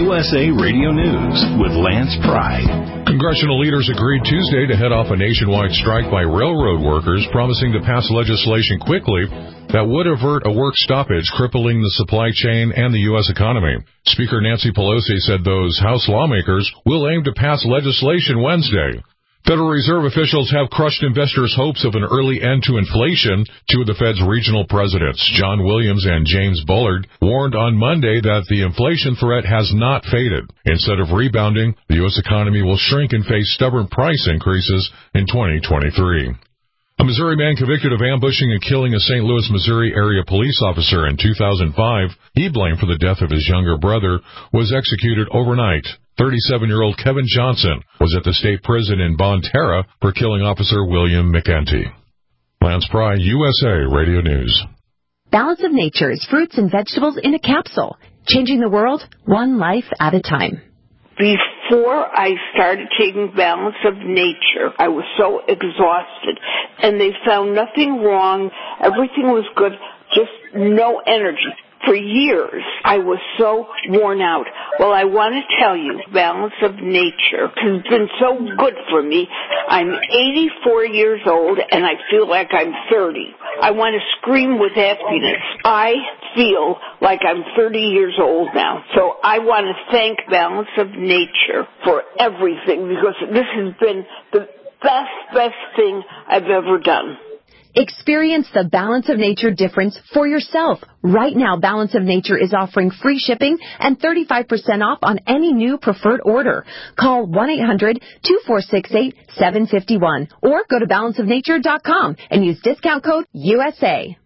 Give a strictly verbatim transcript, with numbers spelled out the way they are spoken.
U S A Radio News with Lance Pry. Congressional leaders agreed Tuesday to head off a nationwide strike by railroad workers, promising to pass legislation quickly that would avert a work stoppage crippling the supply chain and the U S economy. Speaker Nancy Pelosi said those House lawmakers will aim to pass legislation Wednesday. Federal Reserve officials have crushed investors' hopes of an early end to inflation. Two of the Fed's regional presidents, John Williams and James Bullard, warned on Monday that the inflation threat has not faded. Instead of rebounding, the U S economy will shrink and face stubborn price increases in twenty twenty-three. A Missouri man convicted of ambushing and killing a Saint Louis, Missouri area police officer in two thousand five, he blamed for the death of his younger brother, was executed overnight. thirty-seven-year-old Kevin Johnson was at the state prison in Bonne Terre for killing Officer William McEntee. Lance Pry, U S A Radio News. Balance of Nature's fruits and vegetables in a capsule, changing the world one life at a time. Before I started taking Balance of Nature, I was so exhausted, and they found nothing wrong. Everything was good, just no energy. For years, I was so worn out. Well, I want to tell you, Balance of Nature has been so good for me. I'm eighty-four years old, and I feel like I'm thirty. I want to scream with happiness. I feel like I'm thirty years old now. So I want to thank Balance of Nature for everything, because this has been the best, best thing I've ever done. Experience the Balance of Nature difference for yourself. Right now, Balance of Nature is offering free shipping and thirty-five percent off on any new preferred order. Call one eight hundred two four six eight seven five one or go to balance of nature dot com and use discount code U S A.